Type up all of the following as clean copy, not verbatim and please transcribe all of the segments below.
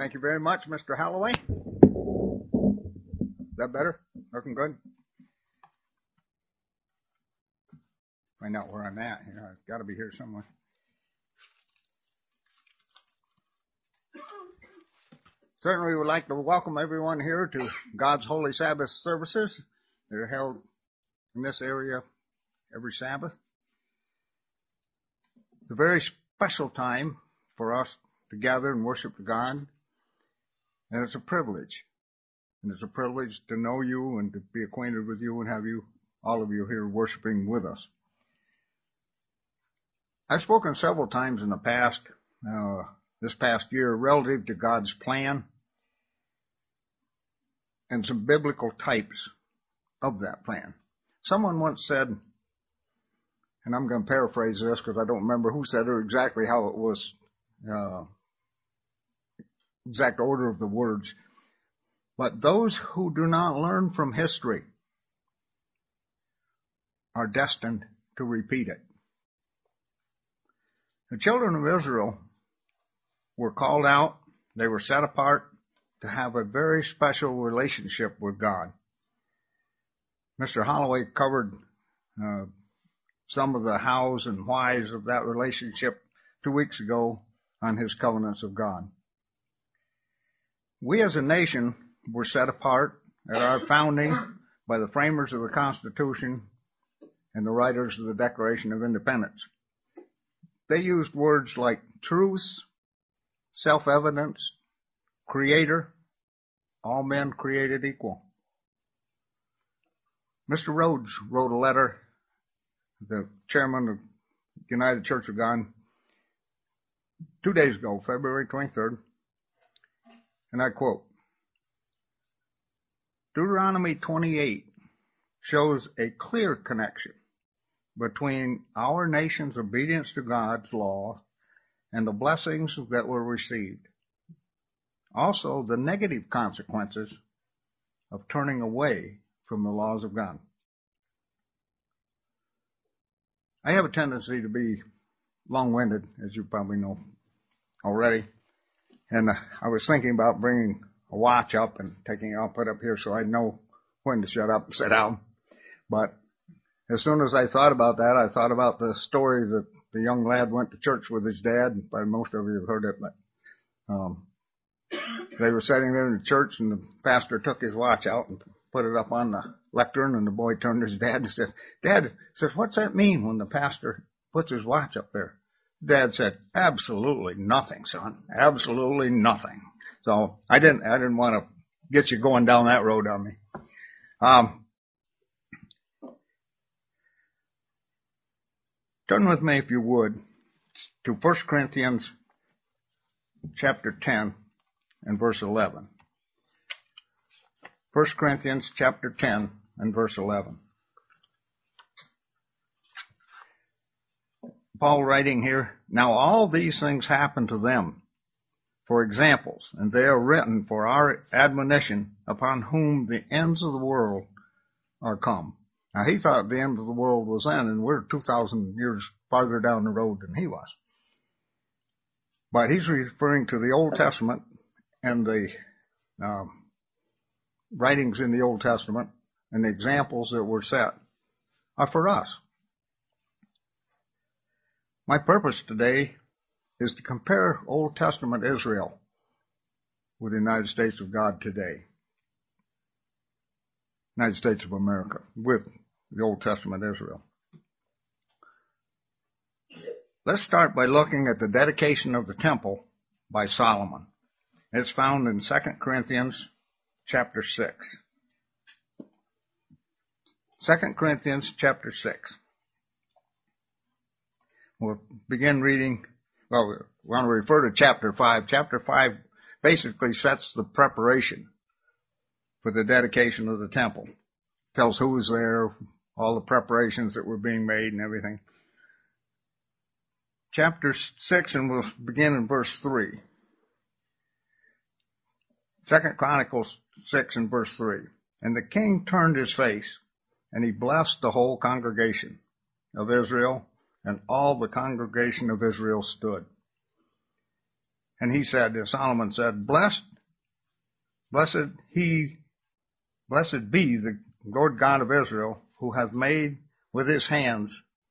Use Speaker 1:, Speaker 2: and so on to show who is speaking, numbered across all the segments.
Speaker 1: Thank you very much, Mr. Holloway. Is that better? Looking good? Find out where I'm at here. I've got to be here somewhere. Certainly would like to welcome everyone here to God's Holy Sabbath services. They're held in this area every Sabbath. It's a very special time for us to gather and worship God. And it's a privilege. And it's a privilege to know you and to be acquainted with you and have you, all of you here worshiping with us. I've spoken several times in the past, this past year, relative to God's plan and some biblical types of that plan. Someone once said, and I'm going to paraphrase this because I don't remember who said it or exactly how it was, exact order of the words, but those who do not learn from history are destined to repeat it. The children of Israel were called out, they were set apart to have a very special relationship with God. Mr. Holloway covered some of the hows and whys of that relationship 2 weeks ago on his covenants of God. We as a nation were set apart at our founding by the framers of the Constitution and the writers of the Declaration of Independence. They used words like truth, self-evidence, creator, all men created equal. Mr. Rhodes wrote a letter, the chairman of the United Church of God, 2 days ago, February 23rd, and I quote, Deuteronomy 28 shows a clear connection between our nation's obedience to God's law and the blessings that were received. Also, the negative consequences of turning away from the laws of God. I have a tendency to be long-winded, as you probably know already, and I was thinking about bringing a watch up and taking it all put up here so I know when to shut up and sit down. But as soon as I thought about that, I thought about the story that the young lad went to church with his dad. Probably most of you have heard it, but they were sitting there in the church, and the pastor took his watch out and put it up on the lectern, and the boy turned to his dad and said, Dad, says, what's that mean when the pastor puts his watch up there? Dad said, absolutely nothing, son. Absolutely nothing. So I didn't want to get you going down that road on me. Turn with me, if you would, to 1 Corinthians chapter 10 and verse 11. 1 Corinthians chapter 10 and verse 11. Paul writing here, now all these things happen to them for examples, and they are written for our admonition, upon whom the ends of the world are come. Now he thought the end of the world was then, and we're 2,000 years farther down the road than he was. But he's referring to the Old Testament and the writings in the Old Testament, and the examples that were set are for us. My purpose today is to compare Old Testament Israel with the United States of God today. United States of America with the Old Testament Israel. Let's start by looking at the dedication of the temple by Solomon. It's found in 2 Corinthians chapter 6. 2 Corinthians chapter 6. We'll begin reading, we want to refer to chapter 5. Chapter 5 basically sets the preparation for the dedication of the temple. Tells who was there, all the preparations that were being made and everything. Chapter 6, and we'll begin in verse 3. 2 Chronicles 6 and verse 3. And the king turned his face, and he blessed the whole congregation of Israel, and all the congregation of Israel stood. And Solomon said, blessed be the Lord God of Israel, who hath made with his hands.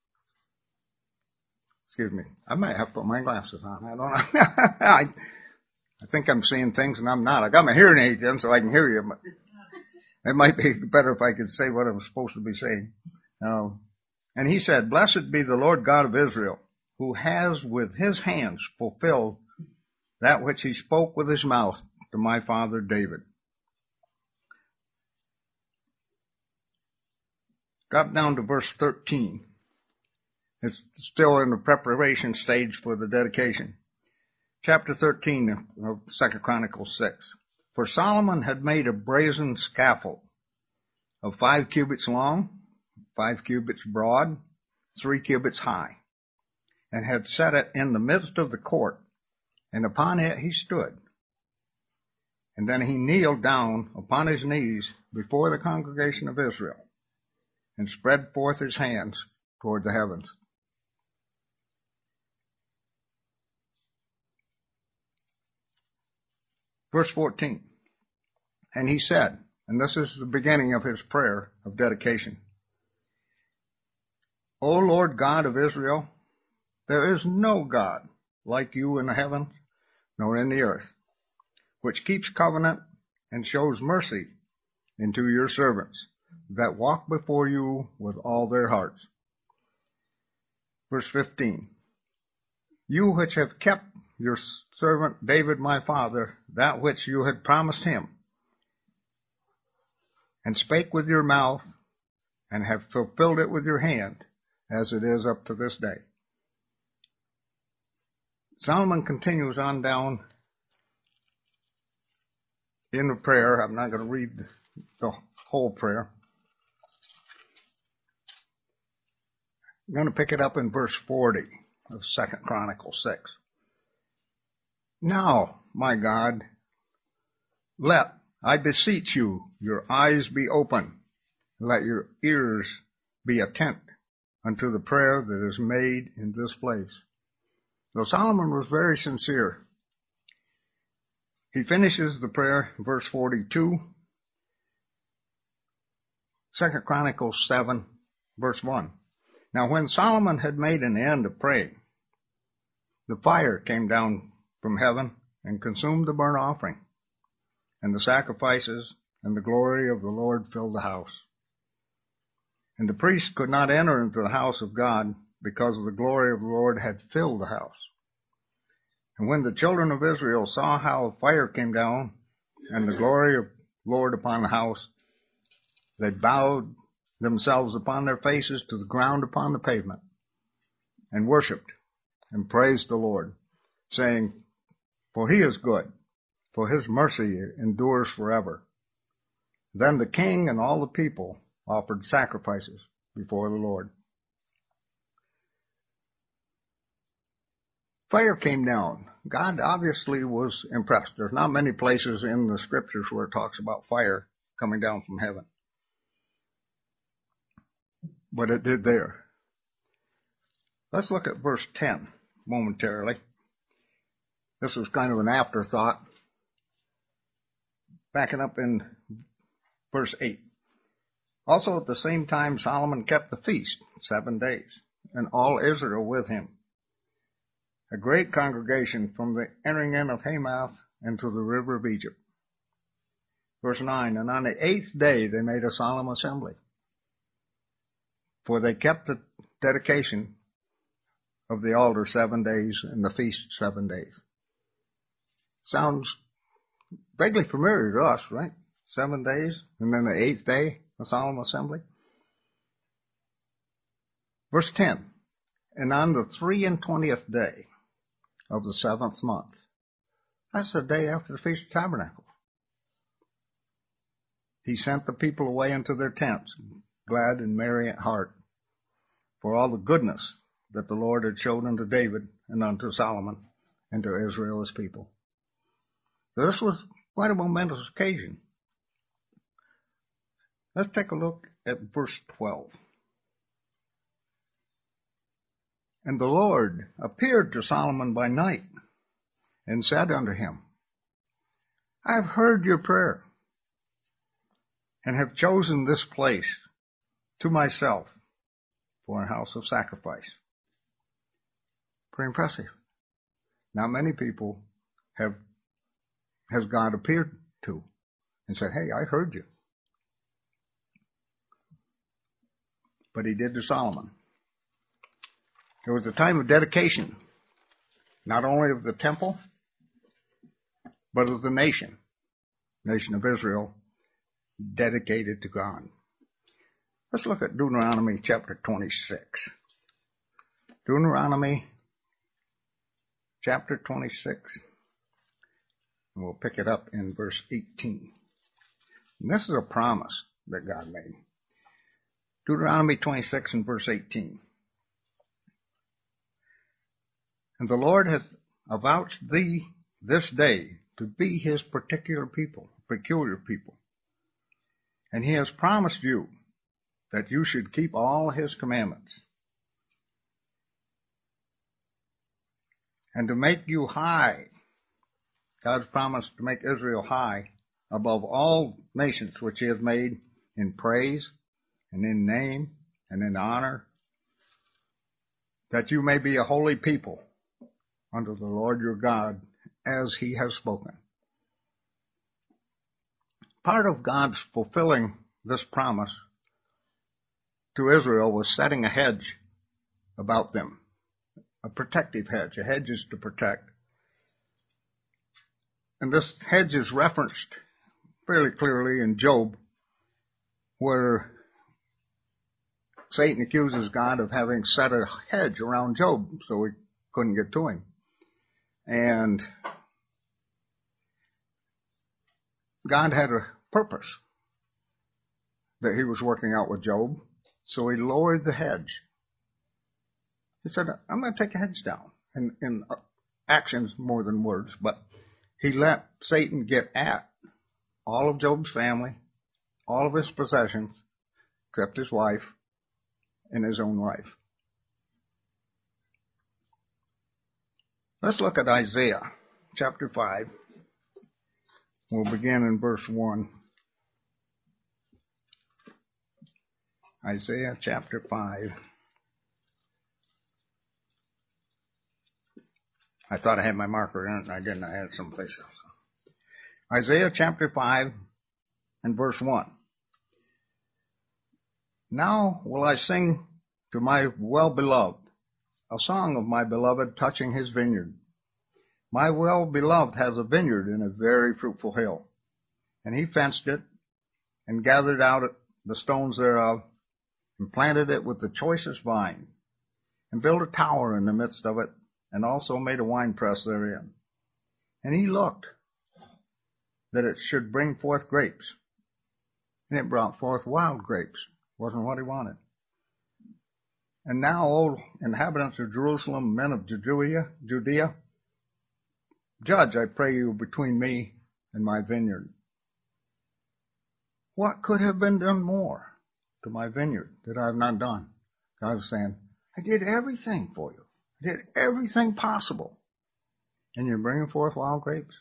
Speaker 1: Excuse me, I might have to put my glasses on. I don't know. I think I'm seeing things and I'm not. I got my hearing aids in so I can hear you, but it might be better if I could say what I'm supposed to be saying. And he said, blessed be the Lord God of Israel, who has with his hands fulfilled that which he spoke with his mouth to my father David. Drop down to verse 13. It's still in the preparation stage for the dedication. Chapter 13 of 2 Chronicles 6. For Solomon had made a brazen scaffold of 5 cubits long, 5 cubits broad, 3 cubits high, and had set it in the midst of the court, and upon it he stood. And then he kneeled down upon his knees before the congregation of Israel, and spread forth his hands toward the heavens. Verse 14. And he said, and this is the beginning of his prayer of dedication, O Lord God of Israel, there is no God like you in the heavens, nor in the earth, which keeps covenant and shows mercy unto your servants, that walk before you with all their hearts. Verse 15. You which have kept your servant David my father, that which you had promised him, and spake with your mouth, and have fulfilled it with your hand, as it is up to this day. Solomon continues on down in the prayer. I'm not going to read the whole prayer. I'm going to pick it up in verse 40 of 2 Chronicles 6. Now, my God, let, I beseech you, your eyes be open, let your ears be attent unto the prayer that is made in this place. So Solomon was very sincere. He finishes the prayer, verse 42, 2 Chronicles 7, verse 1. Now when Solomon had made an end of praying, the fire came down from heaven and consumed the burnt offering and the sacrifices, and the glory of the Lord filled the house. And the priest could not enter into the house of God, because the glory of the Lord had filled the house. And when the children of Israel saw how fire came down and the glory of the Lord upon the house, they bowed themselves upon their faces to the ground upon the pavement, and worshipped and praised the Lord, saying, For he is good, for his mercy endures forever. Then the king and all the people offered sacrifices before the Lord. Fire came down. God obviously was impressed. There's not many places in the scriptures where it talks about fire coming down from heaven, but it did there. Let's look at verse 10 momentarily. This was kind of an afterthought. Backing up in verse 8. Also at the same time Solomon kept the feast 7 days, and all Israel with him, a great congregation from the entering in of Hamath into the river of Egypt. Verse 9, and on the 8th day they made a solemn assembly, for they kept the dedication of the altar 7 days and the feast 7 days. Sounds vaguely familiar to us, right? 7 days, and then the 8th day, a solemn assembly. Verse 10, and on the 23rd day of the 7th month, that's the day after the Feast of Tabernacles, he sent the people away into their tents, glad and merry at heart, for all the goodness that the Lord had shown unto David and unto Solomon and to Israel his people. So this was quite a momentous occasion. Let's take a look at verse 12. And the Lord appeared to Solomon by night and said unto him, I have heard your prayer, and have chosen this place to myself for a house of sacrifice. Pretty impressive. Now many people has God appeared to and said, hey, I heard you. But he did to Solomon. It was a time of dedication, not only of the temple, but of the nation of Israel, dedicated to God. Let's look at Deuteronomy chapter 26. Deuteronomy chapter 26. And we'll pick it up in verse 18. And this is a promise that God made. Deuteronomy 26 and verse 18. And the Lord hath avouched thee this day to be his peculiar people. And he has promised you that you should keep all his commandments, and to make you high. God's promised to make Israel high above all nations which he has made in praise and in name and in honor, that you may be a holy people unto the Lord your God, as he has spoken. Part of God's fulfilling this promise to Israel was setting a hedge about them, a protective hedge. A hedge is to protect. And this hedge is referenced fairly clearly in Job, where Satan accuses God of having set a hedge around Job so he couldn't get to him. And God had a purpose that he was working out with Job, so he lowered the hedge. He said, I'm going to take a hedge down, in actions more than words, but he let Satan get at all of Job's family, all of his possessions, except his wife and his own life. Let's look at Isaiah chapter 5. We'll begin in verse 1. Isaiah chapter 5. I thought I had my marker in it, and I didn't. I had it someplace else. Isaiah chapter 5 and verse 1. Now will I sing to my well-beloved, a song of my beloved touching his vineyard. My well-beloved has a vineyard in a very fruitful hill, and he fenced it, and gathered out the stones thereof, and planted it with the choicest vine, and built a tower in the midst of it, and also made a winepress therein. And he looked that it should bring forth grapes, and it brought forth wild grapes. Wasn't what he wanted. And now, O inhabitants of Jerusalem, men of Judea, judge, I pray you, between me and my vineyard. What could have been done more to my vineyard that I have not done? God is saying, I did everything for you. I did everything possible. And you're bringing forth wild grapes?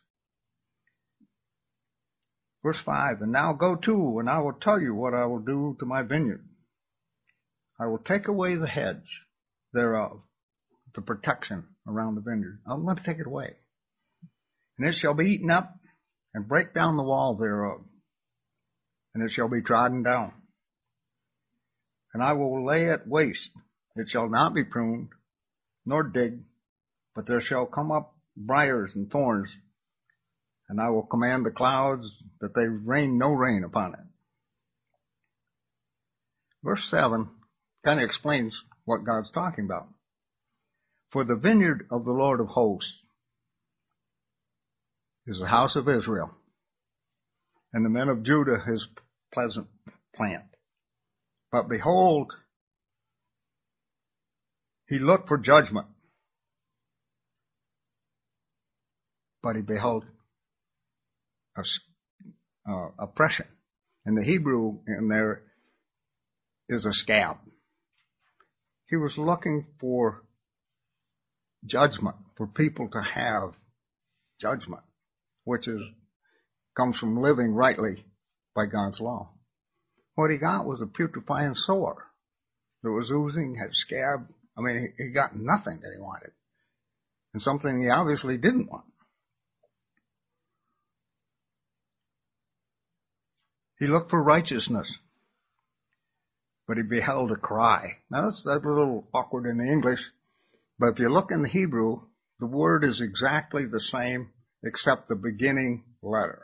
Speaker 1: Verse 5, and now go to, and I will tell you what I will do to my vineyard. I will take away the hedge thereof, the protection around the vineyard. I'm going to take it away. And it shall be eaten up, and break down the wall thereof, and it shall be trodden down. And I will lay it waste. It shall not be pruned, nor digged, but there shall come up briars and thorns, and I will command the clouds that they rain no rain upon it. Verse 7 kind of explains what God's talking about. For the vineyard of the Lord of hosts is the house of Israel, and the men of Judah his pleasant plant. But behold, he looked for judgment, but he beheld oppression. And the Hebrew in there is a scab. He was looking for judgment, for people to have judgment, comes from living rightly by God's law. What he got was a putrefying sore that was oozing, had scab. I mean, he got nothing that he wanted, and something he obviously didn't want. He looked for righteousness, but he beheld a cry. Now, that's a little awkward in the English, but if you look in the Hebrew, the word is exactly the same except the beginning letter.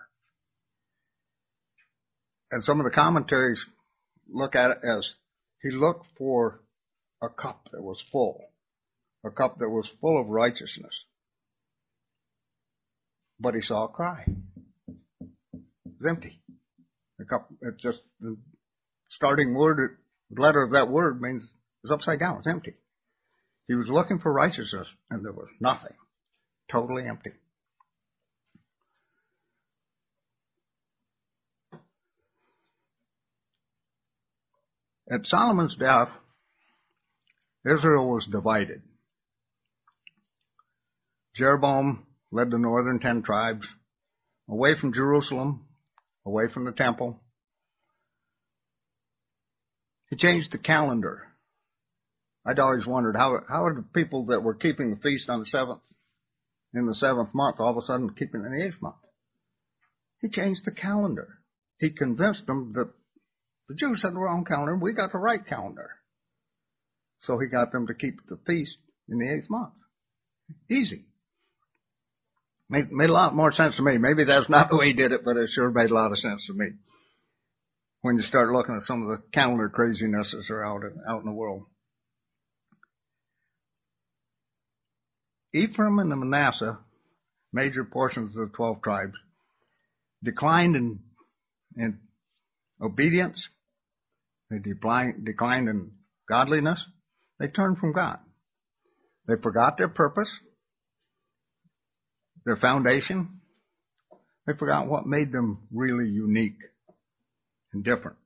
Speaker 1: And some of the commentaries look at it as he looked for a cup that was full of righteousness. But he saw a cry. It's empty. The cup, it's just the starting letter of that word means it's upside down. It's empty. He was looking for righteousness, and there was nothing. Totally empty. At Solomon's death, Israel was divided. Jeroboam led the northern 10 tribes away from Jerusalem, away from the temple. He changed the calendar. I'd always wondered how are the people that were keeping the feast on the 7th, in the 7th month, all of a sudden keeping it in the 8th month. He changed the calendar. He convinced them that the Jews had the wrong calendar, we got the right calendar. So he got them to keep the feast in the 8th month. Easy. Made a lot more sense to me. Maybe that's not the way he did it, but it sure made a lot of sense to me. When you start looking at some of the calendar crazinesses that are out in the world. Ephraim and Manasseh, major portions of the 12 tribes, declined in obedience. They declined in godliness. They turned from God. They forgot their purpose, their foundation. They forgot what made them really unique and different.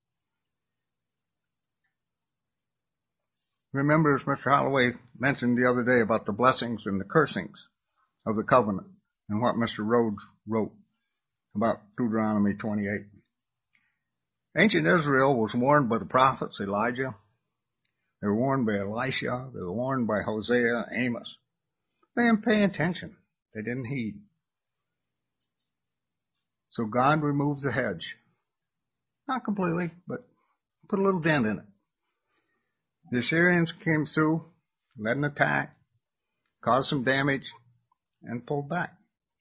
Speaker 1: Remember, as Mr. Holloway mentioned the other day about the blessings and the cursings of the covenant and what Mr. Rhodes wrote about Deuteronomy 28. Ancient Israel was warned by the prophets Elijah. They were warned by Elisha. They were warned by Hosea, Amos. They didn't pay attention. They didn't heed. So God removed the hedge. Not completely, but put a little dent in it. The Assyrians came through, led an attack, caused some damage, and pulled back.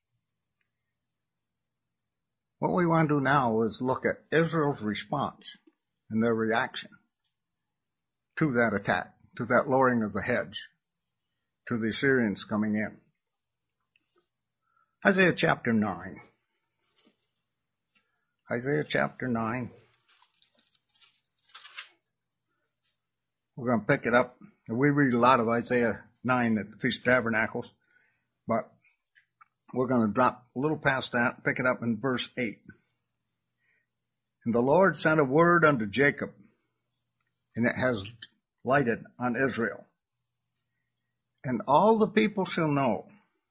Speaker 1: What we want to do now is look at Israel's response and their reaction to that attack, to that lowering of the hedge, to the Assyrians coming in. Isaiah chapter 9. Isaiah chapter 9. We're going to pick it up. We read a lot of Isaiah 9 at the Feast of Tabernacles, but we're going to drop a little past that, pick it up in verse 8. And the Lord sent a word unto Jacob, and it has lighted on Israel. And all the people shall know,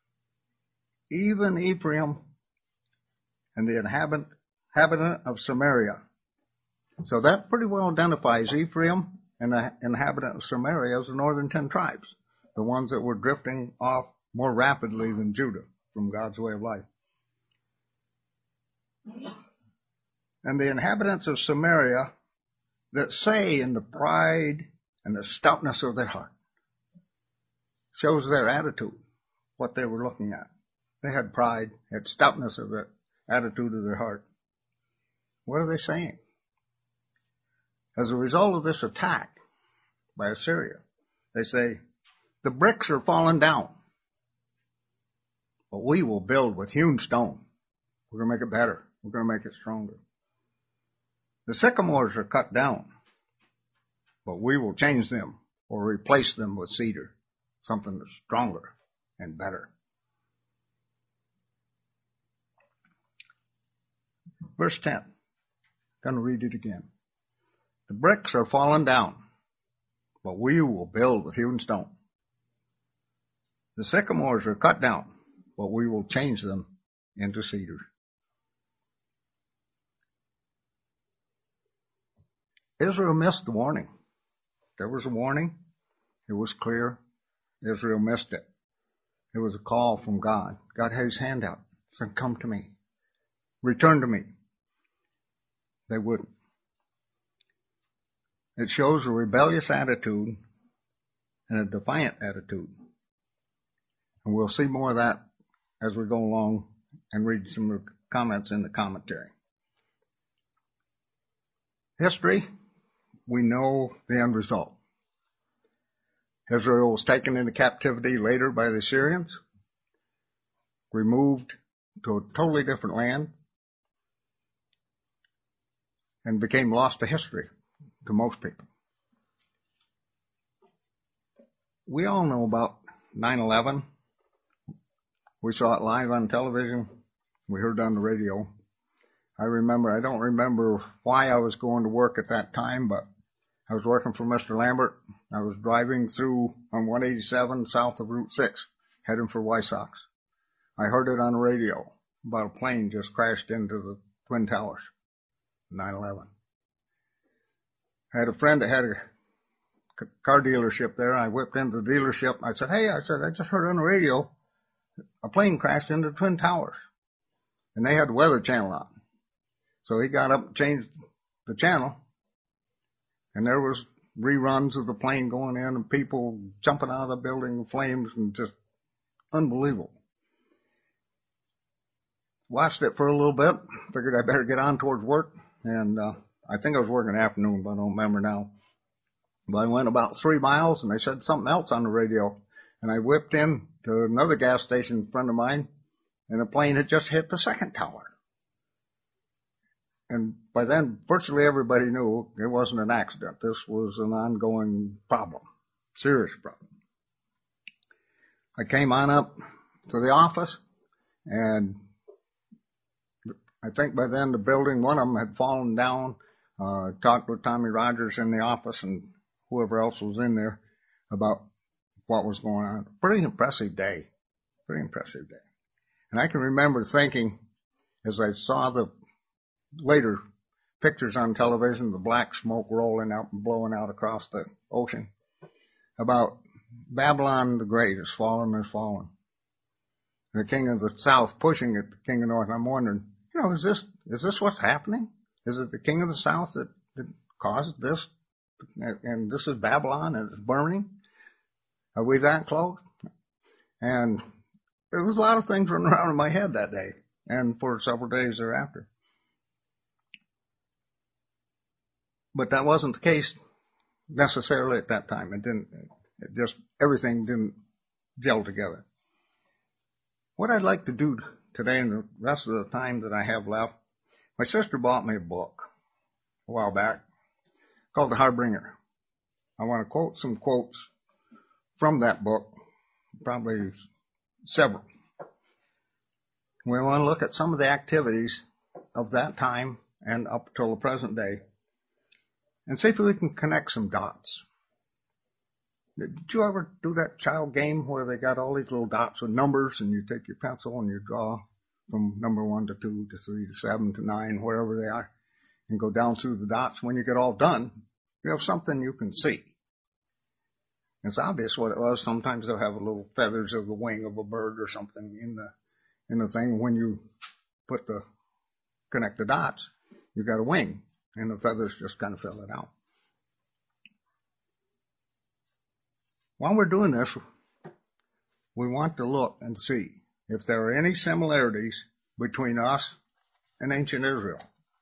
Speaker 1: even Ephraim and the inhabitant of Samaria. So that pretty well identifies Ephraim and the inhabitant of Samaria as the northern 10 tribes, the ones that were drifting off more rapidly than Judah from God's way of life. And the inhabitants of Samaria that say in the pride and the stoutness of their heart. Shows their attitude, what they were looking at. They had pride, had stoutness of their attitude of their heart. What are they saying? As a result of this attack by Assyria, they say, the bricks are falling down, but we will build with hewn stone. We're going to make it better. We're going to make it stronger. The sycamores are cut down, but we will change them or replace them with cedar, something that's stronger and better. Verse 10. I'm going to read it again. The bricks are fallen down, but we will build with hewn stone. The sycamores are cut down, but we will change them into cedars. Israel missed the warning. There was a warning. It was clear. Israel missed it. It was a call from God. God had his hand out. He said, come to me. Return to me. They wouldn't. It shows a rebellious attitude and a defiant attitude. And we'll see more of that as we go along and read some comments in the commentary. History, we know the end result. Israel was taken into captivity later by the Assyrians, removed to a totally different land, and became lost to history to most people. We all know about 9/11. We saw it live on television. We heard it on the radio. I don't remember why I was going to work at that time, but I was working for Mr. Lambert. I was driving through on 187 south of Route 6, heading for Wysox. I heard it on the radio about a plane just crashed into the Twin Towers, 9/11. I had a friend that had a car dealership there. I whipped into the dealership. I said, I just heard on the radio a plane crashed into the Twin Towers. And they had the Weather Channel on. So he got up and changed the channel. And there was reruns of the plane going in and people jumping out of the building in flames and just unbelievable. Watched it for a little bit. Figured I better get on towards work. And I think I was working afternoon, but I don't remember now. But I went about 3 miles and they said something else on the radio. And I whipped in to another gas station friend of mine, and the plane had just hit the second tower. And by then, virtually everybody knew it wasn't an accident. This was an ongoing problem, serious problem. I came on up to the office, and I think by then the building, one of them had fallen down. Talked with Tommy Rogers in the office and whoever else was in there about what was going on. Pretty impressive day. And I can remember thinking, as I saw the later pictures on television, the black smoke rolling out and blowing out across the ocean, about Babylon the Great has fallen. The king of the south pushing at the king of the north. I'm wondering, is this what's happening? Is it the king of the south that caused this? And this is Babylon and it's burning? Are we that close? And there was a lot of things running around in my head that day and for several days thereafter. But that wasn't the case necessarily at that time. Everything didn't gel together. What I'd like to do today and the rest of the time that I have left, my sister bought me a book a while back called The Harbinger. I want to quote some quotes from that book, probably several. We want to look at some of the activities of that time and up till the present day and see if we can connect some dots. Did you ever do that child game where they got all these little dots with numbers and you take your pencil and you draw from number 1 to 2 to 3 to 7 to 9, wherever they are, and go down through the dots? When you get all done, you have something you can see. It's obvious what it was. Sometimes they'll have little feathers of the wing of a bird or something in the thing. When you connect the dots, you got a wing, and the feathers just kind of fill it out. While we're doing this, we want to look and see if there are any similarities between us and ancient Israel.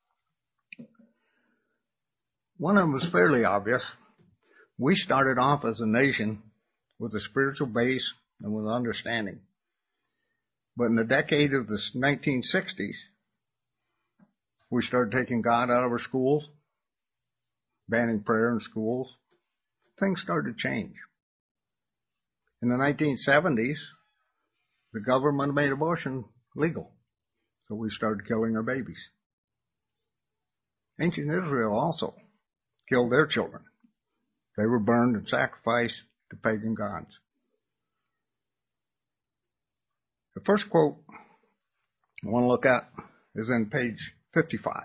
Speaker 1: One of them is fairly obvious. We started off as a nation with a spiritual base and with understanding. But in the decade of the 1960s, we started taking God out of our schools, banning prayer in schools. Things started to change. In the 1970s, the government made abortion legal. So we started killing our babies. Ancient Israel also killed their children. They were burned and sacrificed to pagan gods. The first quote I want to look at is in page 55.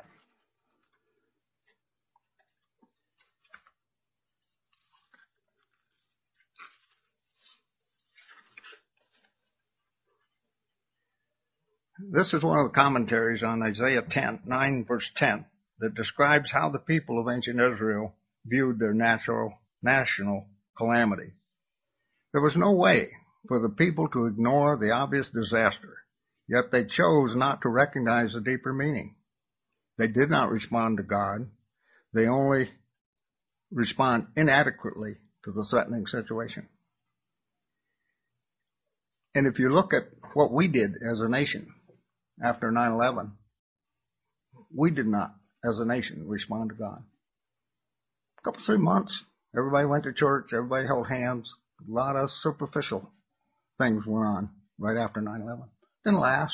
Speaker 1: This is one of the commentaries on Isaiah 9 verse 10 that describes how the people of ancient Israel viewed their national calamity. There was no way for the people to ignore the obvious disaster, yet they chose not to recognize the deeper meaning. They did not respond to God. They only respond inadequately to the threatening situation. And if you look at what we did as a nation after 9/11, we did not, as a nation, respond to God. A couple, 3 months, everybody went to church, everybody held hands. A lot of superficial things went on right after 9/11. Didn't last.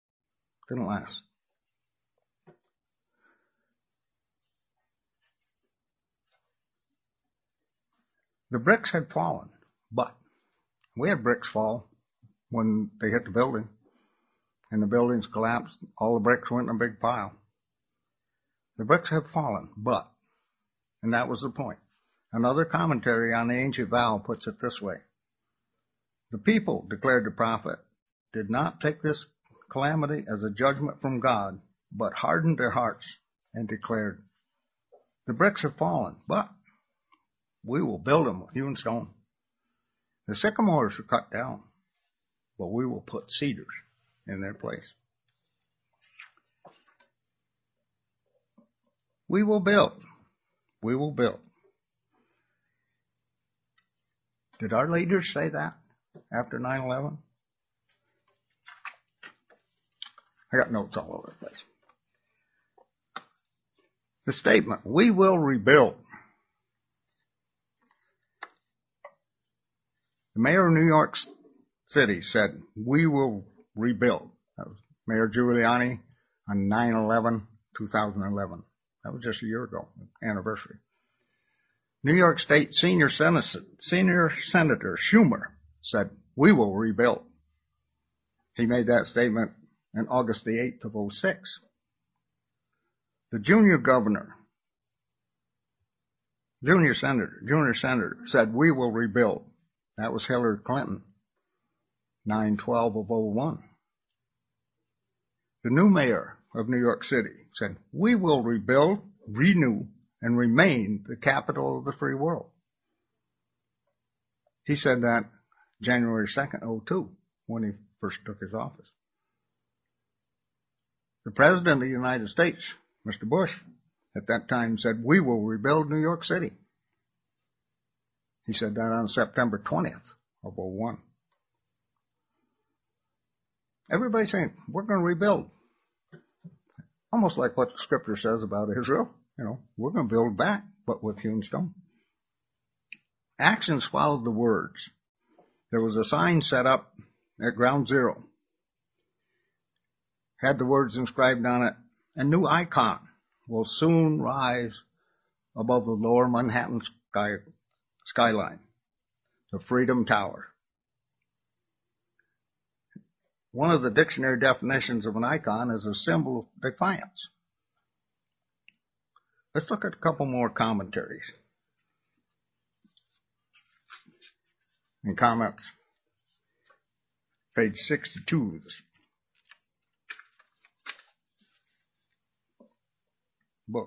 Speaker 1: The bricks had fallen, but we had bricks fall when they hit the building, and the buildings collapsed. All the bricks went in a big pile. The bricks had fallen, but, and that was the point. Another commentary on the ancient vow puts it this way. The people, declared the prophet, did not take this calamity as a judgment from God, but hardened their hearts and declared, the bricks have fallen, but we will build them with hewn stone. The sycamores are cut down, but we will put cedars in their place. We will build. We will build. Did our leaders say that after 9/11? I got notes all over the place. The statement, we will rebuild. The mayor of New York City said, we will rebuild. That was Mayor Giuliani on 9/11/2011. That was just a year ago, anniversary. New York State Senior Senator Schumer said, we will rebuild. He made that statement on August the 8th of 2006. The junior senator said, we will rebuild. That was Hillary Clinton, 9/12 of 2001. The new mayor of New York City said, we will rebuild, renew, and remain the capital of the free world. He said that January 2nd, 2002, when he first took his office. The President of the United States, Mr. Bush, at that time said, we will rebuild New York City. He said that on September 20th of 2001. Everybody's saying, we're going to rebuild. Almost like what the scripture says about Israel. We're going to build back, but with hewn stone. Actions followed the words. There was a sign set up at Ground Zero. Had the words inscribed on it. A new icon will soon rise above the lower Manhattan skyline, the Freedom Tower. One of the dictionary definitions of an icon is a symbol of defiance. Let's look at a couple more commentaries and comments. Page 62. Book.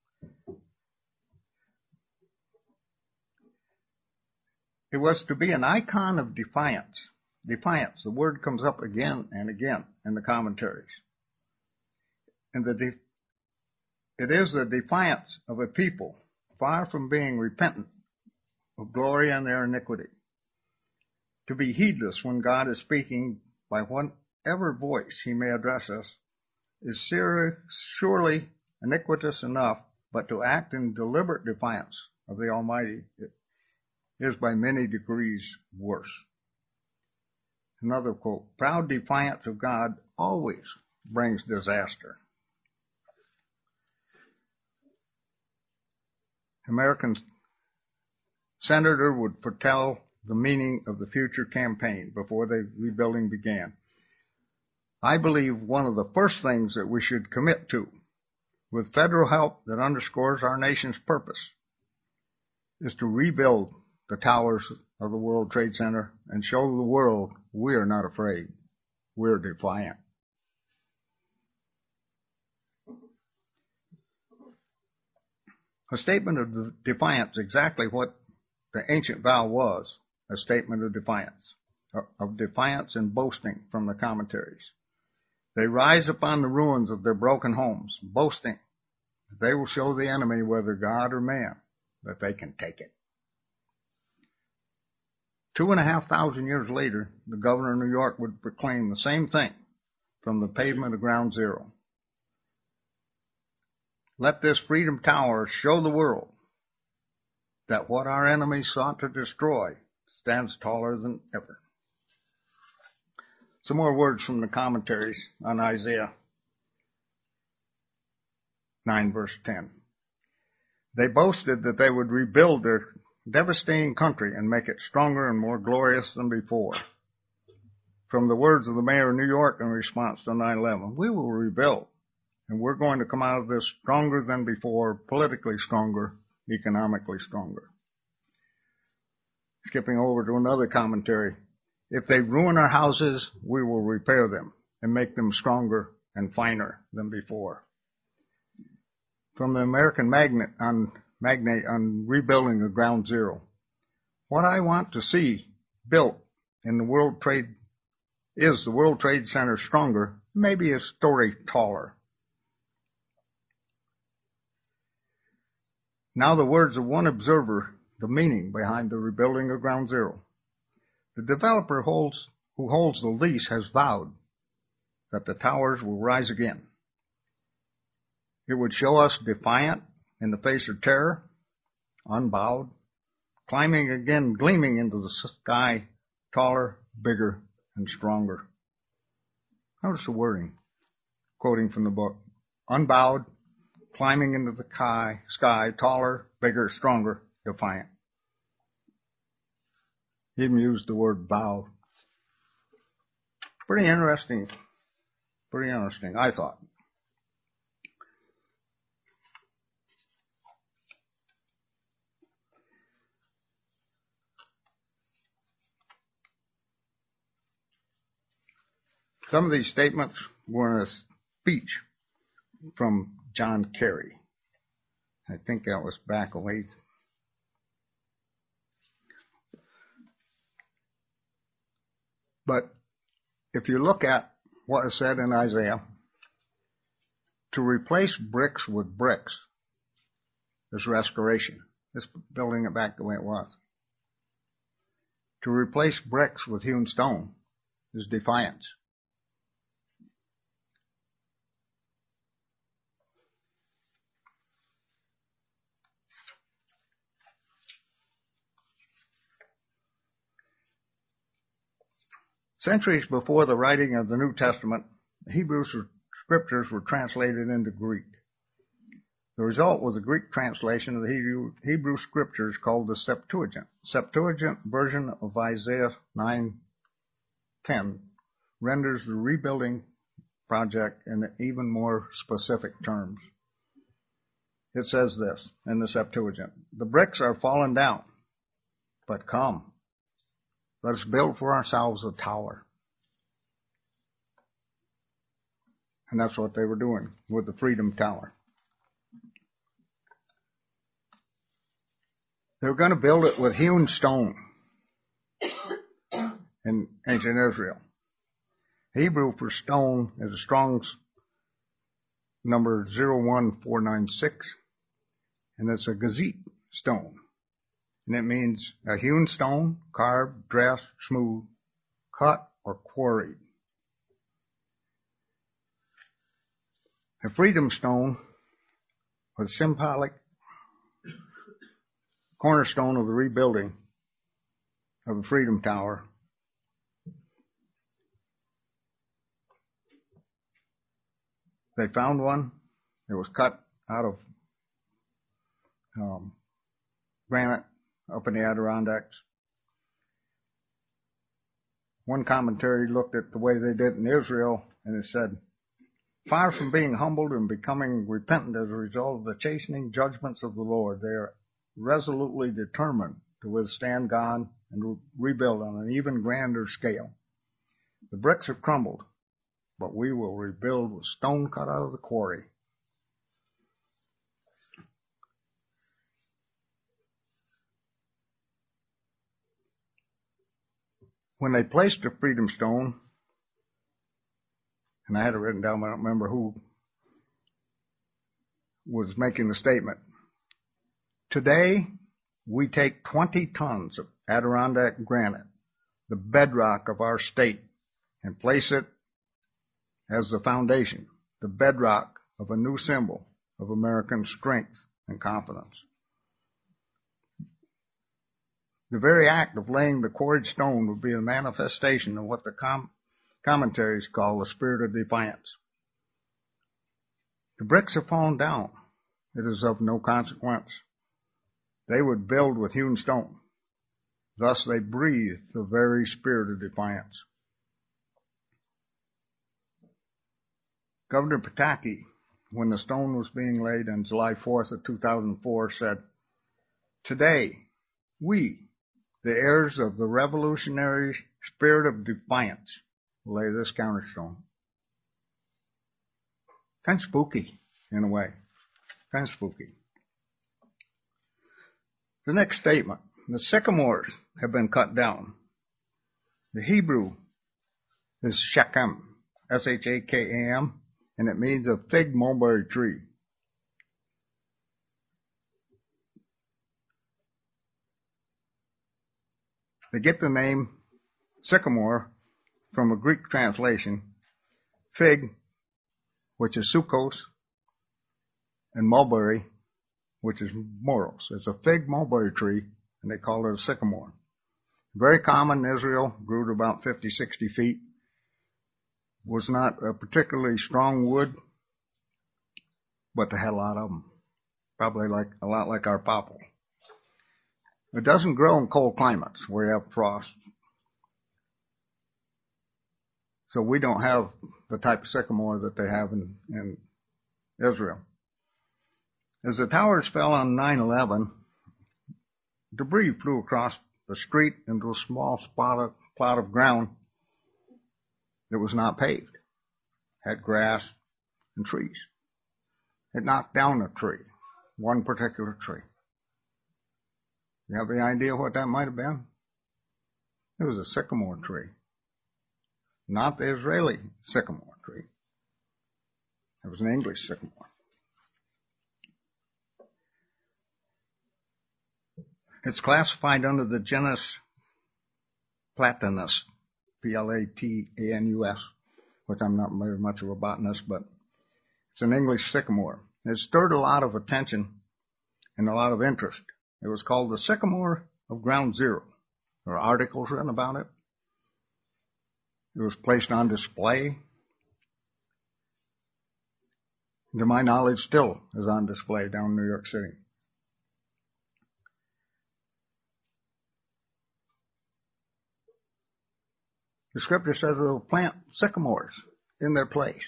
Speaker 1: It was to be an icon of defiance. Defiance, the word comes up again and again in the commentaries. And it is the defiance of a people far from being repentant of glory and their iniquity. To be heedless when God is speaking by whatever voice he may address us is surely iniquitous enough, but to act in deliberate defiance of the Almighty is by many degrees worse. Another quote, proud defiance of God always brings disaster. American senator would foretell the meaning of the future campaign before the rebuilding began. I believe one of the first things that we should commit to, with federal help that underscores our nation's purpose, is to rebuild the towers of the World Trade Center and show the world we are not afraid. We're defiant. A statement of defiance, exactly what the ancient vow was, a statement of defiance and boasting from the commentaries. They rise upon the ruins of their broken homes, boasting that they will show the enemy, whether God or man, that they can take it. 2,500 years later, the governor of New York would proclaim the same thing from the pavement of Ground Zero. Let this Freedom Tower show the world that what our enemies sought to destroy stands taller than ever. Some more words from the commentaries on Isaiah 9, verse 10. They boasted that they would rebuild their devastating country and make it stronger and more glorious than before. From the words of the mayor of New York in response to 9/11, we will rebuild, and we're going to come out of this stronger than before, politically stronger, economically stronger. Skipping over to another commentary. If they ruin our houses, we will repair them and make them stronger and finer than before. From the American Magnate on rebuilding the Ground Zero. What I want to see built in the World Trade Center stronger, maybe a story taller. Now the words of one observer, the meaning behind the rebuilding of Ground Zero. The developer who holds the lease has vowed that the towers will rise again. It would show us defiant in the face of terror, unbowed, climbing again, gleaming into the sky, taller, bigger, and stronger. Notice the wording, quoting from the book. Unbowed, climbing into the sky, taller, bigger, stronger, defiant. He even used the word bow. Pretty interesting, I thought. Some of these statements were in a speech from John Kerry. I think that was back away. But if you look at what is said in Isaiah, to replace bricks with bricks is restoration. It's building it back the way it was. To replace bricks with hewn stone is defiance. Centuries before the writing of the New Testament, the Hebrew scriptures were translated into Greek. The result was a Greek translation of the Hebrew scriptures called the Septuagint. Septuagint version of Isaiah 9:10 renders the rebuilding project in even more specific terms. It says this in the Septuagint: the bricks are fallen down, but come, let us build for ourselves a tower. And that's what they were doing with the Freedom Tower. They were going to build it with hewn stone in ancient Israel. Hebrew for stone is a Strong's number 01496, and it's a gazit stone. And it means a hewn stone, carved, dressed, smooth, cut, or quarried. A freedom stone was symbolic cornerstone of the rebuilding of the Freedom Tower. They found one. It was cut out of granite up in the Adirondacks. One commentary looked at the way they did in Israel And it said, far from being humbled and becoming repentant as a result of the chastening judgments of the Lord, they are resolutely determined to withstand God and rebuild on an even grander scale. The bricks have crumbled, but we will rebuild with stone cut out of the quarry. When they placed the Freedom Stone, and I had it written down, but I don't remember who was making the statement. Today, we take 20 tons of Adirondack granite, the bedrock of our state, and place it as the foundation, the bedrock of a new symbol of American strength and confidence. The very act of laying the quarried stone would be a manifestation of what the commentaries call the spirit of defiance. The bricks have fallen down. It is of no consequence. They would build with hewn stone. Thus they breathe the very spirit of defiance. Governor Pataki, when the stone was being laid on July 4th of 2004, said, today, we, the heirs of the revolutionary spirit of defiance, lay this cornerstone. Kind of spooky, in a way. Kind of spooky. The next statement. The sycamores have been cut down. The Hebrew is Shechem, S-H-A-K-A-M, and it means a fig mulberry tree. They get the name sycamore from a Greek translation, fig, which is sukkos, and mulberry, which is moros. It's a fig mulberry tree, and they call it a sycamore. Very common in Israel, grew to about 50, 60 feet. Was not a particularly strong wood, but they had a lot of them. Probably a lot like our popple. It doesn't grow in cold climates where you have frost. So we don't have the type of sycamore that they have in Israel. As the towers fell on 9/11, debris flew across the street into a small plot of ground that was not paved, had grass and trees. It knocked down a tree, one particular tree. You have the idea what that might have been? It was a sycamore tree, not the Israeli sycamore tree. It was an English sycamore. It's classified under the genus Platanus, Platanus, which I'm not very much of a botanist, but it's an English sycamore. It stirred a lot of attention and a lot of interest. It was called the Sycamore of Ground Zero. There are articles written about it. It was placed on display. To my knowledge, still is on display down in New York City. The scripture says we'll plant sycamores in their place.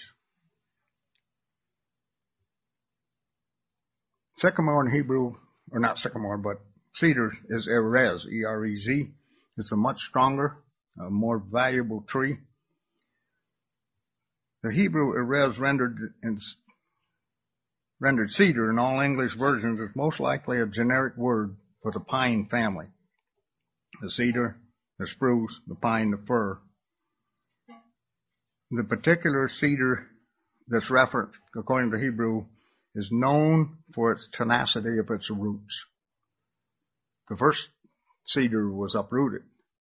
Speaker 1: Sycamore in Hebrew, or not sycamore, but cedar is erez, E-R-E-Z. It's a much stronger, more valuable tree. The Hebrew erez rendered cedar in all English versions is most likely a generic word for the pine family. The cedar, the spruce, the pine, the fir. The particular cedar that's referenced, according to Hebrew, is known for its tenacity of its roots. The first cedar was uprooted,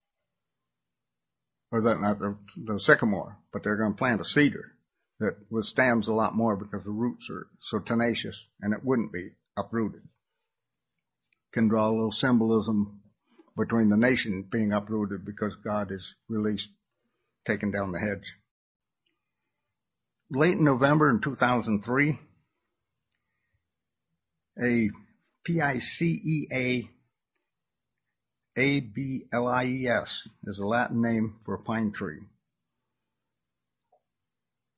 Speaker 1: or not the sycamore, but they're going to plant a cedar that withstands a lot more because the roots are so tenacious, and it wouldn't be uprooted. Can draw a little symbolism between the nation being uprooted because God is released, taking down the hedge. Late in November in 2003, a Picea abilis is a Latin name for a pine tree.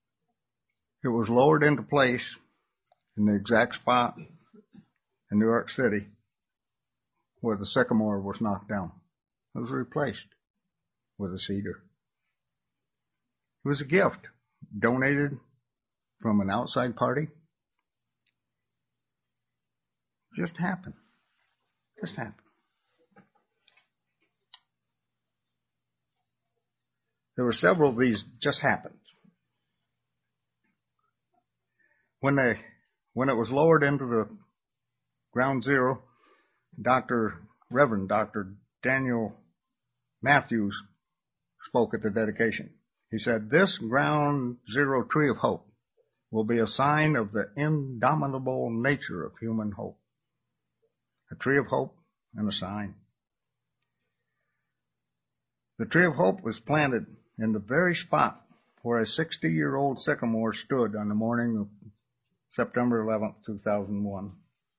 Speaker 1: It was lowered into place in the exact spot in New York City where the sycamore was knocked down. It was replaced with a cedar. It was a gift donated from an outside party. Just happened. Just happened. There were several of these just happened. When it was lowered into the ground zero, Reverend Dr. Daniel Matthews spoke at the dedication. He said, "This ground zero tree of hope will be a sign of the indomitable nature of human hope. A tree of hope and a sign." The tree of hope was planted in the very spot where a 60-year-old sycamore stood on the morning of September 11th, 2001.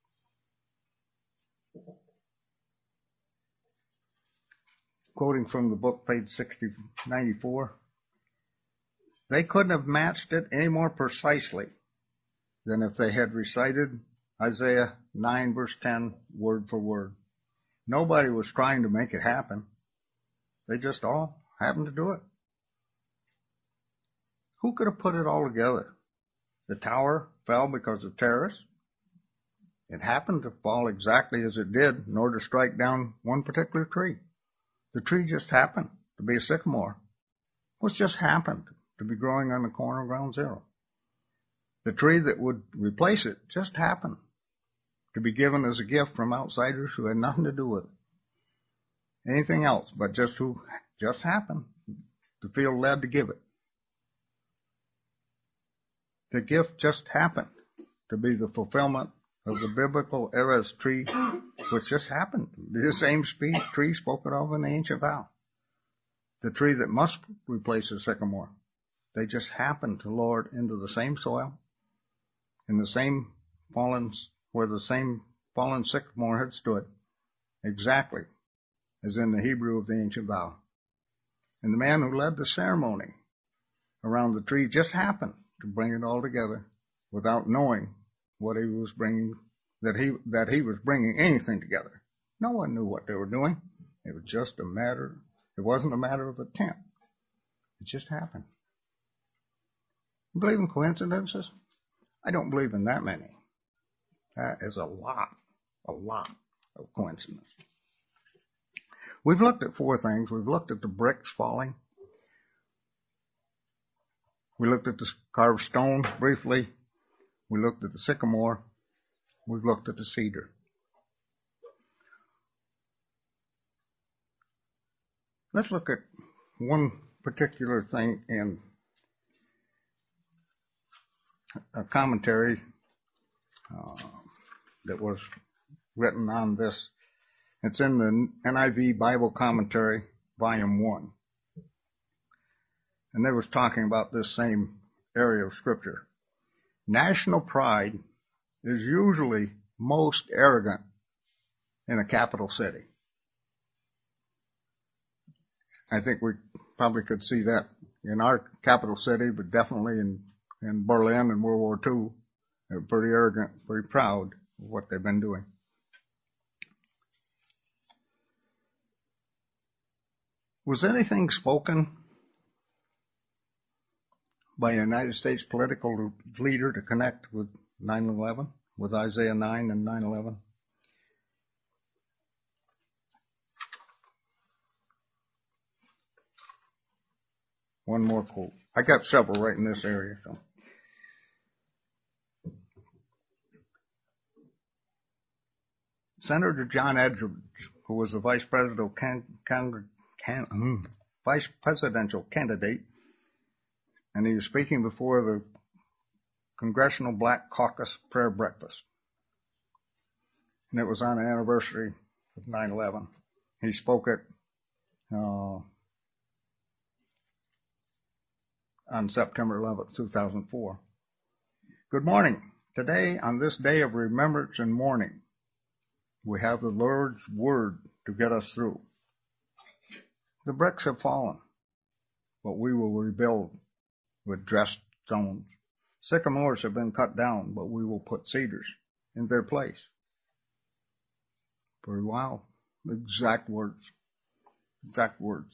Speaker 1: Quoting from the book, page 94, "They couldn't have matched it any more precisely than if they had recited Isaiah 9, verse 10, word for word. Nobody was trying to make it happen. They just all happened to do it. Who could have put it all together? The tower fell because of terrorists. It happened to fall exactly as it did in order to strike down one particular tree. The tree just happened to be a sycamore, which just happened to be growing on the corner of ground zero. The tree that would replace it just happened to be given as a gift from outsiders who had nothing to do with it. Anything else but who just happened to feel led to give it. The gift just happened to be the fulfillment of the biblical era's tree, which just happened to be the same tree spoken of in the ancient vow. The tree that must replace the sycamore. They just happened to lower it into the same soil, in the same where the same fallen sycamore had stood, exactly as in the Hebrew of the ancient vow. And the man who led the ceremony around the tree just happened to bring it all together without knowing what he was bringing, that he was bringing anything together. No one knew what they were doing. It wasn't a matter of intent. It just happened. You believe in coincidences? I don't believe in that many. That is a lot of coincidence. We've looked at four things. We've looked at the bricks falling. We looked at the carved stone briefly. We looked at the sycamore. We've looked at the cedar. Let's look at one particular thing in a commentary that was written on this. It's in the NIV Bible Commentary, Volume 1. And they was talking about this same area of Scripture. National pride is usually most arrogant in a capital city. I think we probably could see that in our capital city, but definitely in Berlin in World War II. They're pretty arrogant, pretty proud of what they've been doing. Was anything spoken by a United States political leader to connect with 9/11, with Isaiah 9 and 9/11? One more quote. I got several right in this area. So. Senator John Edwards, who was the vice presidential candidate, and he was speaking before the Congressional Black Caucus prayer breakfast. And it was on the anniversary of 9/11. He spoke it on September 11th, 2004. Good morning. Today, on this day of remembrance and mourning, we have the Lord's word to get us through. The bricks have fallen, but we will rebuild with dressed stones. Sycamores have been cut down, but we will put cedars in their place. Very wow. Exact words. Exact words.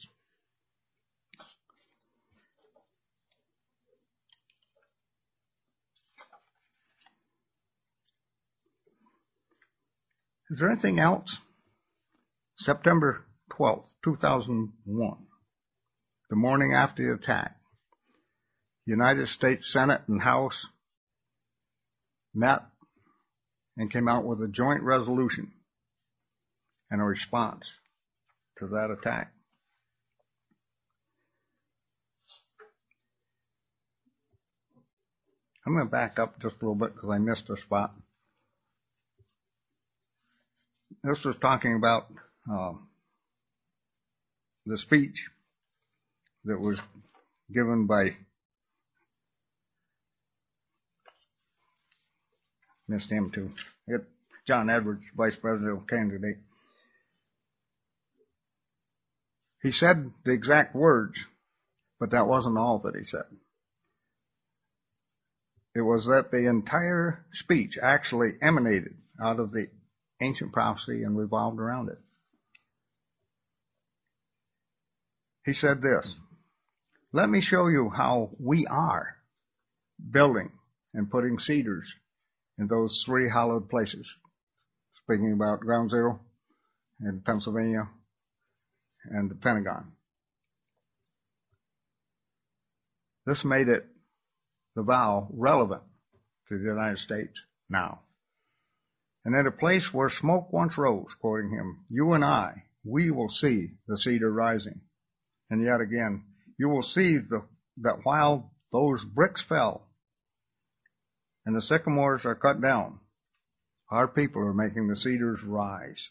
Speaker 1: Is there anything else? September 12th, 2001, the morning after the attack, the United States Senate and House met and came out with a joint resolution and a response to that attack. I'm going to back up just a little bit because I missed a spot. This was talking about the speech that was given by missed him too. John Edwards, vice presidential candidate. He said the exact words, but that wasn't all that he said. It was that the entire speech actually emanated out of the ancient prophecy and revolved around it. He said this, "Let me show you how we are building and putting cedars in those three hallowed places." Speaking about Ground Zero in Pennsylvania and the Pentagon. This made it, the vow, relevant to the United States now. "And at a place where smoke once rose," quoting him, "you and I, we will see the cedar rising. And yet again, you will see that while those bricks fell and the sycamores are cut down, our people are making the cedars rise."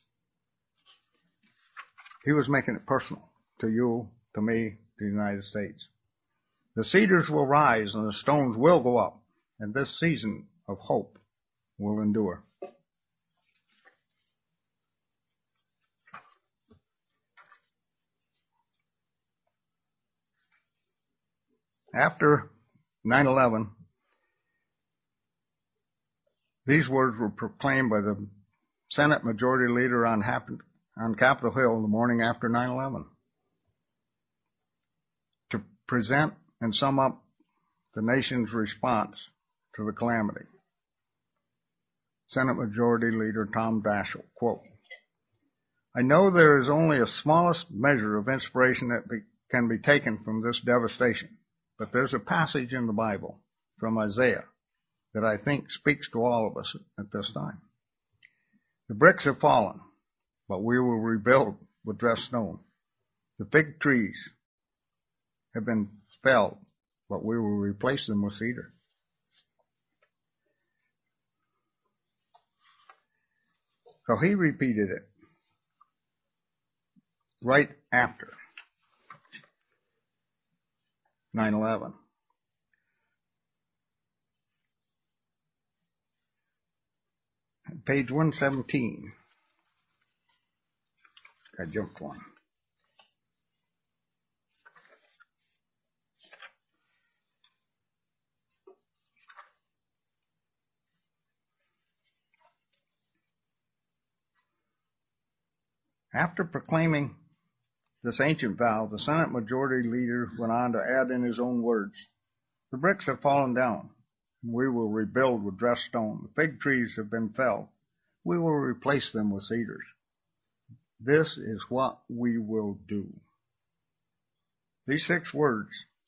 Speaker 1: He was making it personal to you, to me, to the United States. The cedars will rise and the stones will go up, and this season of hope will endure. After 9/11, these words were proclaimed by the Senate Majority Leader on Capitol Hill the morning after 9/11 to present and sum up the nation's response to the calamity. Senate Majority Leader Tom Daschle, quote, "I know there is only a smallest measure of inspiration that can be taken from this devastation, but there's a passage in the Bible from Isaiah that I think speaks to all of us at this time. The bricks have fallen, but we will rebuild with dressed stone. The fig trees have been felled, but we will replace them with cedar." So he repeated it right after 9/11. Page 117. I jumped one. After proclaiming this ancient vow, the Senate Majority Leader went on to add in his own words, "The bricks have fallen down, and we will rebuild with dressed stone. The fig trees have been felled. We will replace them with cedars. This is what we will do." These 6 words,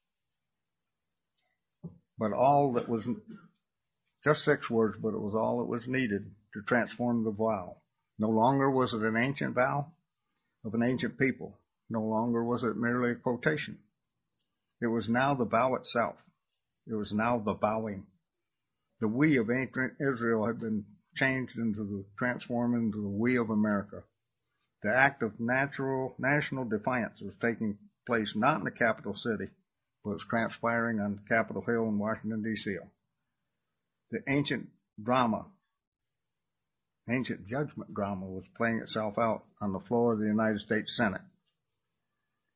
Speaker 1: but all that was, just 6 words, but it was all that was needed to transform the vow. No longer was it an ancient vow of an ancient people. No longer was it merely a quotation. It was now the vow itself. It was now the vowing. The we of ancient Israel had been transformed into the we of America. The act of national defiance was taking place not in the capital city, but was transpiring on Capitol Hill in Washington, D.C. The ancient judgment drama was playing itself out on the floor of the United States Senate.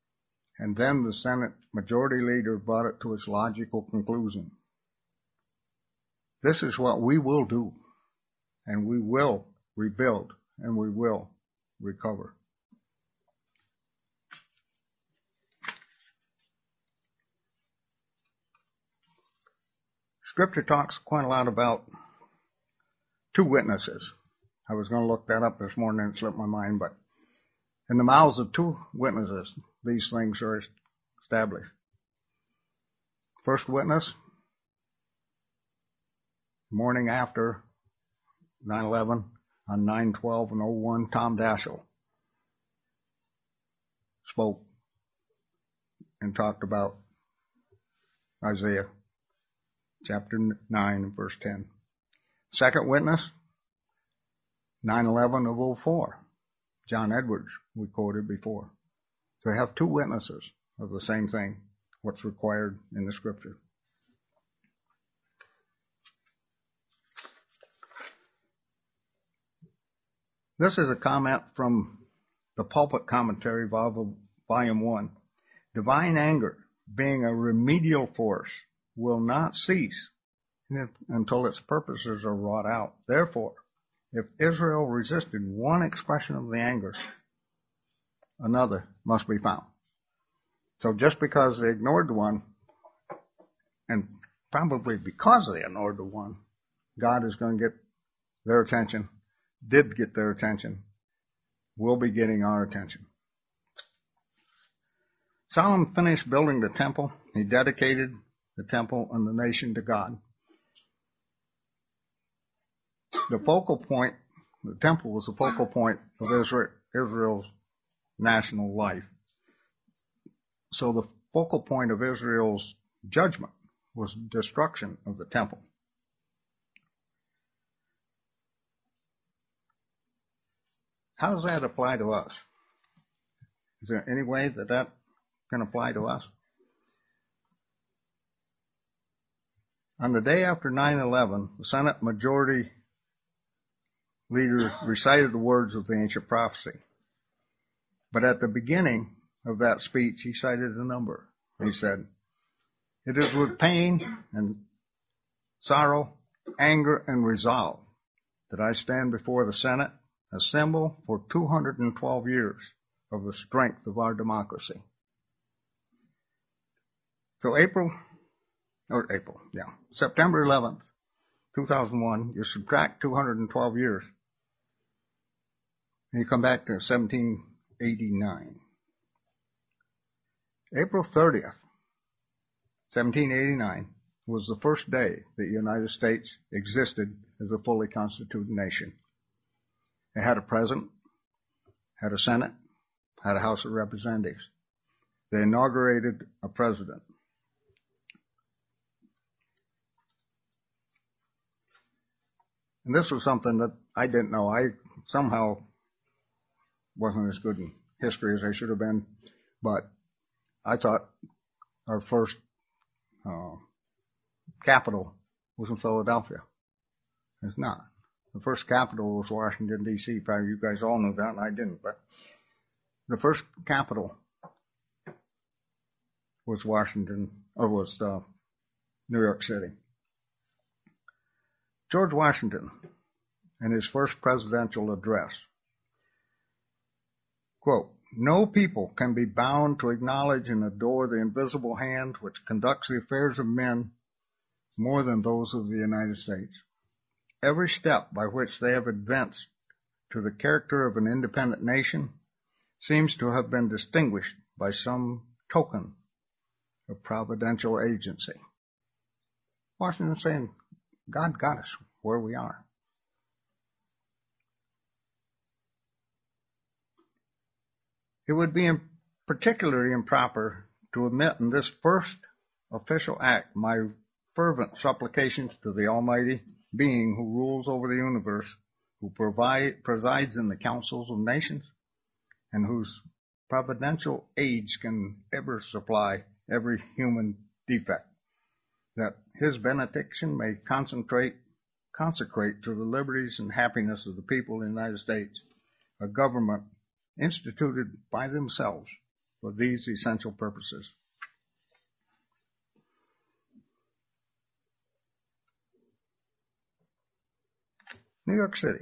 Speaker 1: And then the Senate Majority Leader brought it to its logical conclusion. This is what we will do, and we will rebuild, and we will recover. Scripture talks quite a lot about two witnesses. I was going to look that up this morning and it slipped my mind, but in the mouths of two witnesses, these things are established. First witness, morning after 9/11, on 9/12 and 01, Tom Daschle spoke and talked about Isaiah chapter 9 verse 10. Second witness, 9/11 of 04, John Edwards, we quoted before. So we have two witnesses of the same thing, what's required in the Scripture. This is a comment from the Pulpit Commentary, Volume 1. Divine anger, being a remedial force, will not cease until its purposes are wrought out. Therefore, if Israel resisted one expression of the anger, another must be found. So just because they ignored one, and probably because they ignored the one, God is going to get their attention, did get their attention, will be getting our attention. Solomon finished building the temple. He dedicated the temple and the nation to God. The focal point, the temple was the focal point of Israel's national life. So the focal point of Israel's judgment was destruction of the temple. How does that apply to us? Is there any way that that can apply to us? On the day after 9/11, the Senate Majority Leader recited the words of the ancient prophecy. But at the beginning of that speech, he cited a number. He said, "It is with pain and sorrow, anger, and resolve that I stand before the Senate, a symbol for 212 years of the strength of our democracy." So September 11th, 2001, you subtract 212 years, and you come back to 1789. April 30th, 1789, was the first day the United States existed as a fully constituted nation. It had a president, had a Senate, had a House of Representatives. They inaugurated a president. And this was something that I didn't know. I somehow wasn't as good in history as I should have been, but I thought our first capital was in Philadelphia. It's not. The first capital was Washington, D.C. Probably you guys all knew that, and I didn't. But the first capital was New York City. George Washington, in his first presidential address, quote, "No people can be bound to acknowledge and adore the invisible hand which conducts the affairs of men more than those of the United States. Every step by which they have advanced to the character of an independent nation seems to have been distinguished by some token of providential agency." Washington saying, God got us where we are. It would be particularly improper to omit in this first official act my fervent supplications to the Almighty Being who rules over the universe, who presides in the councils of nations, and whose providential aids can ever supply every human defect, that his benediction may consecrate to the liberties and happiness of the people of the United States a government instituted by themselves for these essential purposes. New York City.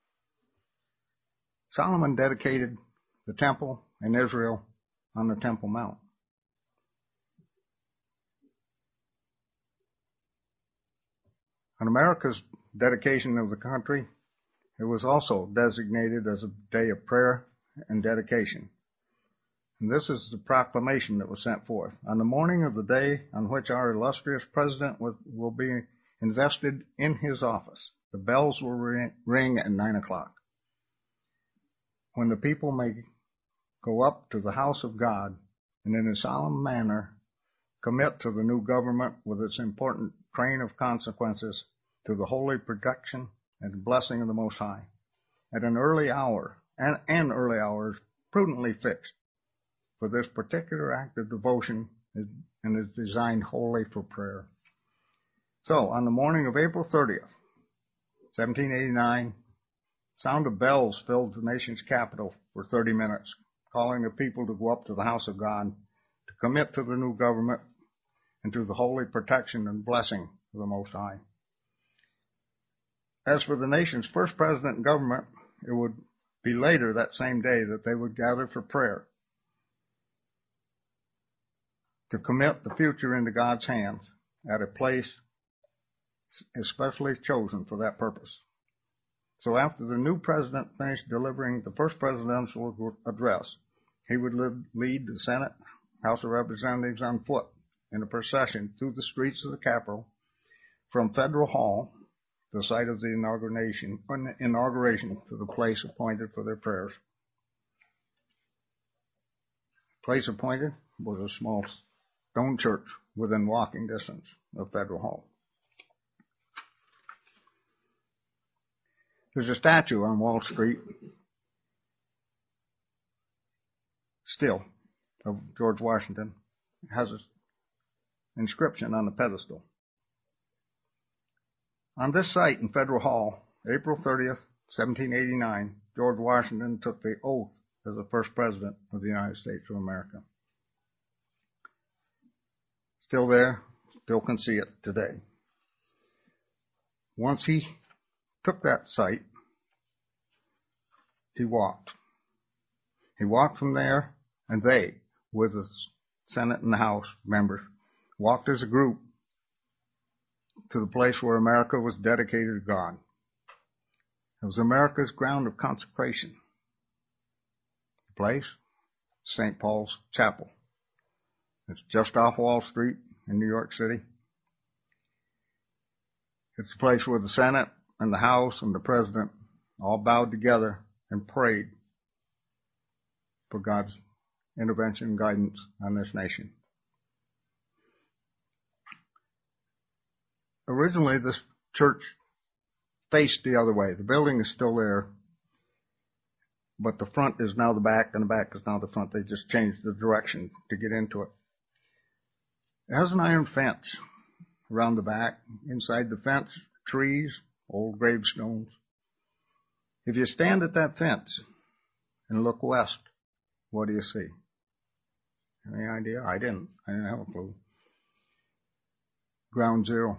Speaker 1: Solomon dedicated the temple in Israel on the Temple Mount. On America's dedication of the country, it was also designated as a day of prayer and dedication. And this is the proclamation that was sent forth. On the morning of the day on which our illustrious president will be invested in his office, the bells will ring at 9 o'clock. When the people may go up to the house of God and in a solemn manner commit to the new government with its important train of consequences to the holy protection and blessing of the Most High at an early hour, and early hours prudently fixed for this particular act of devotion and is designed wholly for prayer. So, on the morning of April 30th, 1789, sound of bells filled the nation's capital for 30 minutes, calling the people to go up to the house of God, to commit to the new government, and to the holy protection and blessing of the Most High. As for the nation's first president and government, it would be later that same day that they would gather for prayer to commit the future into God's hands at a place especially chosen for that purpose. So after the new president finished delivering the first presidential address, he would lead the Senate, House of Representatives on foot in a procession through the streets of the Capitol from Federal Hall, the site of the inauguration, to the place appointed for their prayers. The place appointed was a small stone church within walking distance of Federal Hall. There's a statue on Wall Street still of George Washington. It has an inscription on the pedestal. On this site in Federal Hall, April 30th, 1789, George Washington took the oath as the first president of the United States of America. Still there, still can see it today. Once he took that site, he walked. He walked from there, and they, with the Senate and the House members, walked as a group to the place where America was dedicated to God. It was America's ground of consecration. The place, St. Paul's Chapel. It's just off Wall Street in New York City. It's the place where the Senate and the House and the President all bowed together and prayed for God's intervention and guidance on this nation. Originally, this church faced the other way. The building is still there, but the front is now the back, and the back is now the front. They just changed the direction to get into it. It has an iron fence around the back. Inside the fence, trees, old gravestones. If you stand at that fence and look west, what do you see? Any idea? I didn't have a clue. Ground Zero.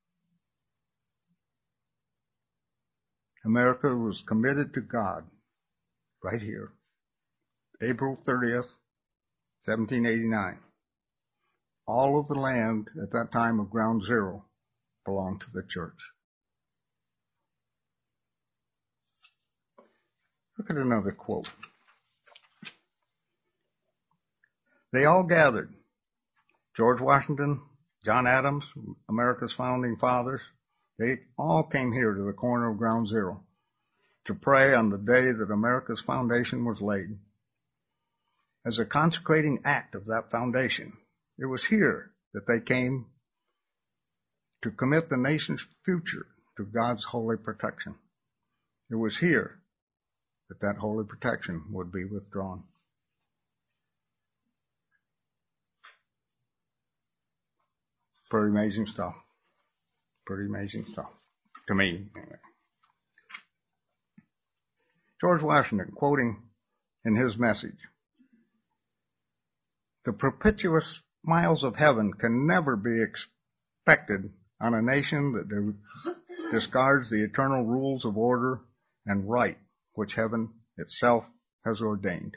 Speaker 1: America was committed to God right here. April 30th, 1789. All of the land at that time of Ground Zero belonged to the church. Look at another quote. They all gathered. George Washington, John Adams, America's founding fathers, they all came here to the corner of Ground Zero to pray on the day that America's foundation was laid. As a consecrating act of that foundation, it was here that they came to commit the nation's future to God's holy protection. It was here that holy protection would be withdrawn. Pretty amazing stuff. Pretty amazing stuff. To me, anyway. George Washington, quoting in his message, "The propitious smiles of heaven can never be expected on a nation discards the eternal rules of order and right which heaven itself has ordained.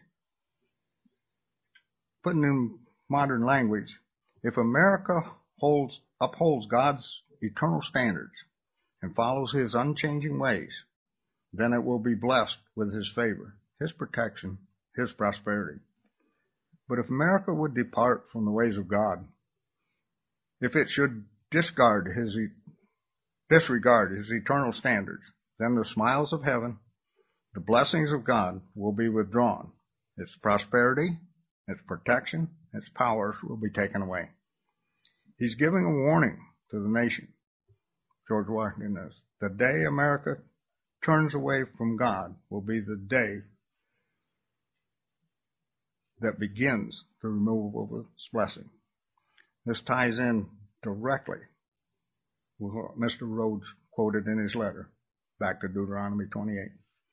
Speaker 1: Putting in modern language, if America upholds God's eternal standards and follows his unchanging ways, then it will be blessed with his favor, his protection, his prosperity. But if America would depart from the ways of God, if it should disregard his eternal standards, then the smiles of heaven, the blessings of God will be withdrawn. Its prosperity, its protection, its powers will be taken away. He's giving a warning to the nation. George Washington is. The day America turns away from God will be the day that begins the removal of its blessing. This ties in directly with what Mr. Rhodes quoted in his letter back to Deuteronomy 28.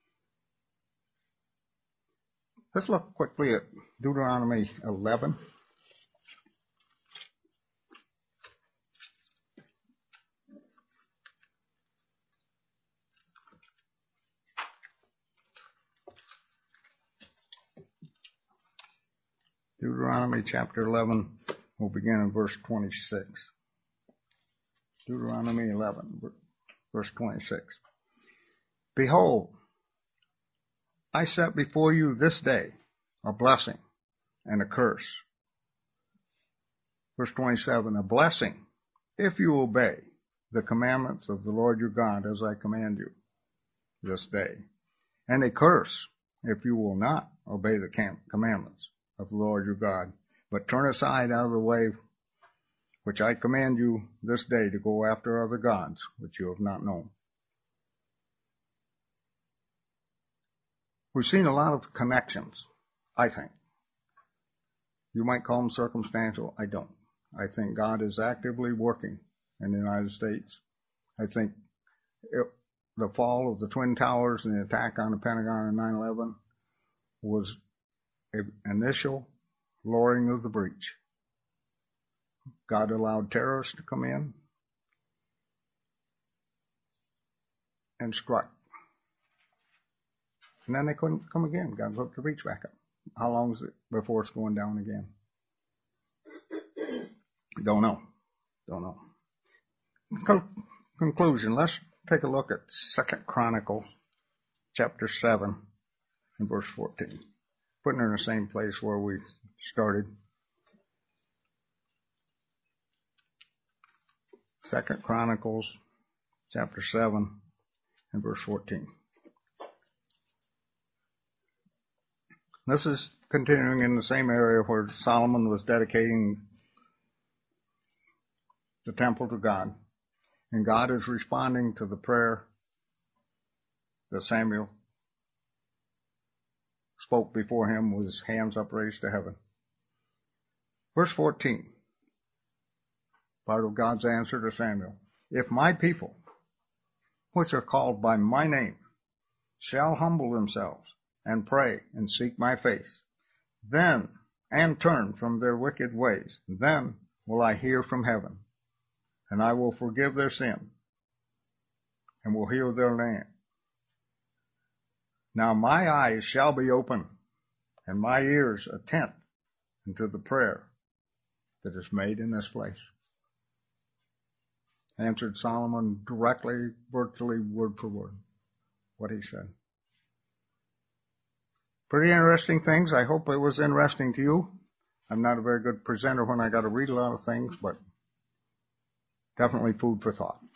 Speaker 1: Let's look quickly at Deuteronomy 11. Deuteronomy chapter 11, we'll begin in verse 26. Deuteronomy 11, verse 26. Behold, I set before you this day a blessing and a curse. Verse 27, a blessing if you obey the commandments of the Lord your God as I command you this day, and a curse if you will not obey the commandments of the Lord your God, but turn aside out of the way which I command you this day to go after other gods which you have not known. We've seen a lot of connections, I think. You might call them circumstantial. I don't. I think God is actively working in the United States. I think the fall of the Twin Towers and the attack on the Pentagon in 9/11 was an initial lowering of the breach. God allowed terrorists to come in and struck. And then they couldn't come again. God hooked the breach back up. How long is it before it's going down again? Don't know. Conclusion. Let's take a look at 2 Chronicles chapter 7 and verse 14. Putting her in the same place where we started. 2 Chronicles chapter 7 and verse 14. This is continuing in the same area where Solomon was dedicating the temple to God. And God is responding to the prayer that Samuel spoke before him with his hands upraised to heaven. Verse 14. Part of God's answer to Samuel. If my people, which are called by my name, shall humble themselves and pray and seek my face, then, and turn from their wicked ways, then will I hear from heaven, and I will forgive their sin, and will heal their land. Now my eyes shall be open, and my ears attent unto the prayer that is made in this place. Answered Solomon directly, virtually word for word, what he said. Pretty interesting things. I hope it was interesting to you. I'm not a very good presenter when I got to read a lot of things, but definitely food for thought.